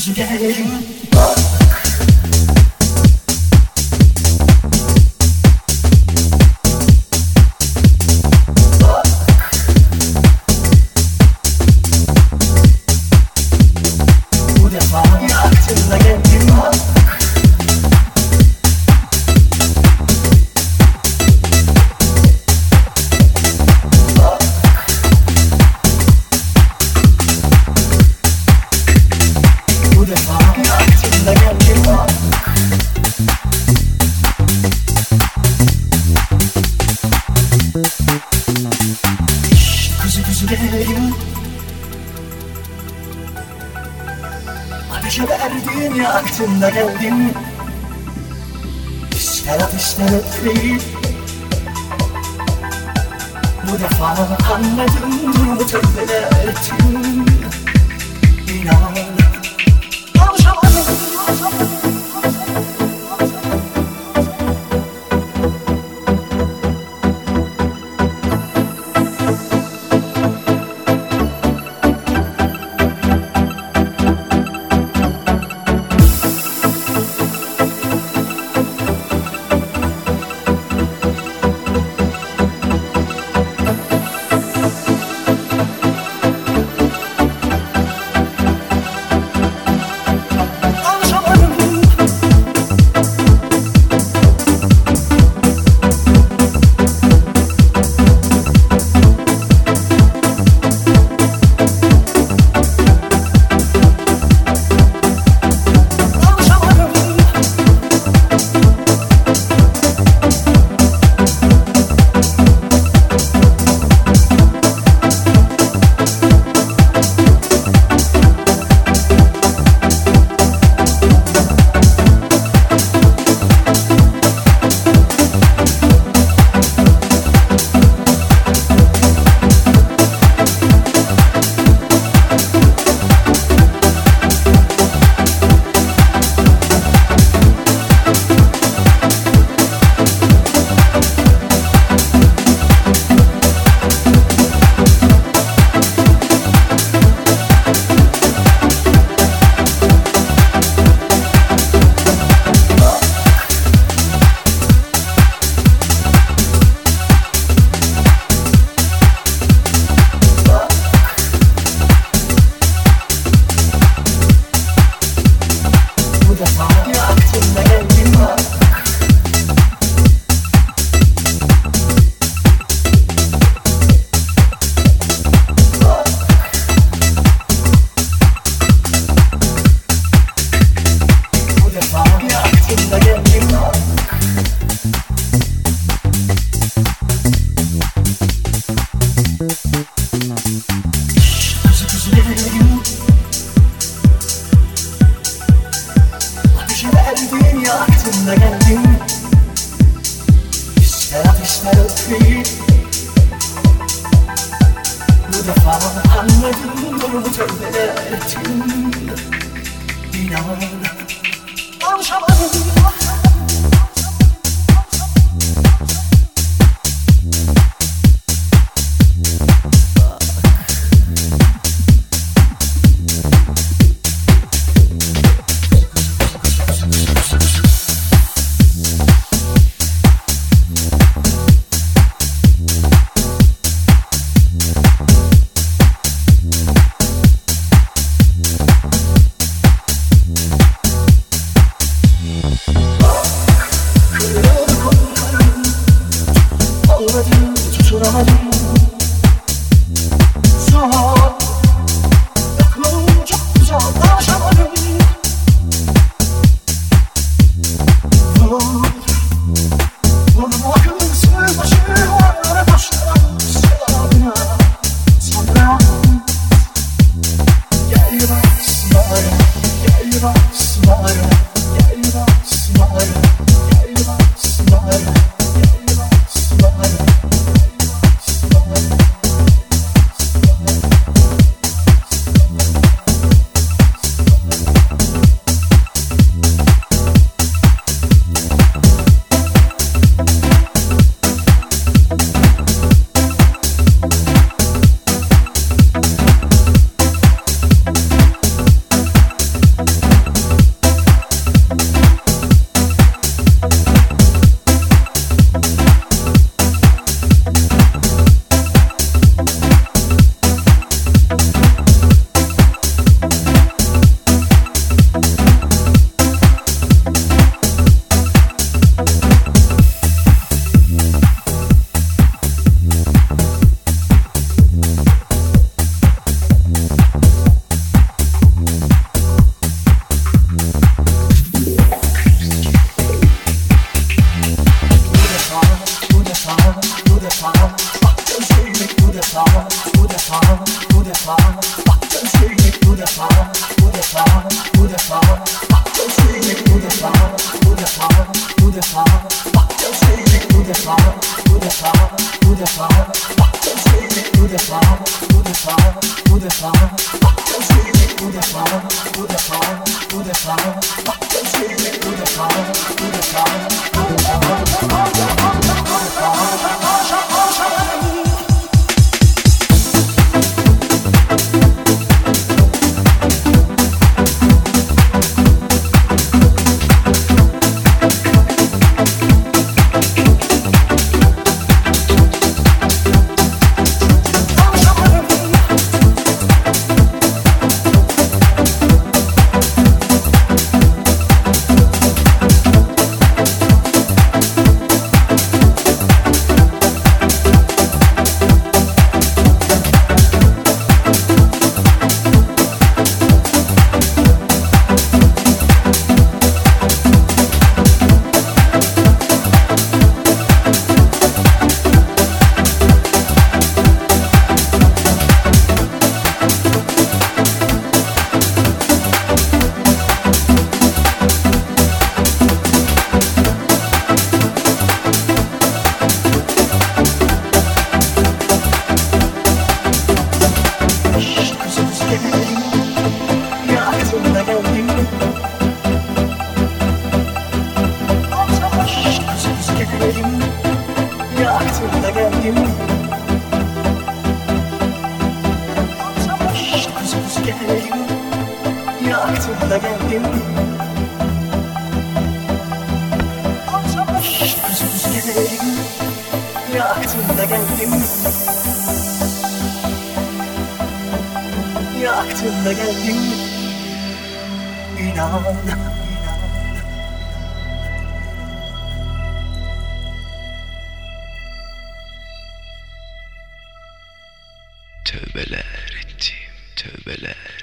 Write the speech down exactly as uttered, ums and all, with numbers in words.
kuzu gelelim. Bu defa aklımda geldim. Bu defa aklımda geldim. Kuzu kuzu gelelim. Ateşe verdim ya aklımda geldim. İster ateşler ötmeyi. Bu defa anladım bu tövbeler ettim. İnan alışamadım. Aklımda geldim. İster ateşler ötmeyi. Bu defa anladım bu tövbeler ettim. İnan alışamadım. Tutunamadım. Zor, aklım çok uzaklaşamadım. Vur, vurma akılsız başı var taşlar sevabına. Sonra gel basmaya, gel basmaya, gel basmaya, gel basmaya, gel basmaya. defa, bak gözlerime bu defa, bu defa, bu defa, bak gözlerime bu defa, bu defa, bu defa, bu defa, bu defa. Yaktığında geldim, şşt kuzu kuzu geldim, yaktığında geldim, şşt kuzu kuzu geldim, yaktığında geldim, yaktığında geldim, inan. Tövbeler ettim, tövbeler.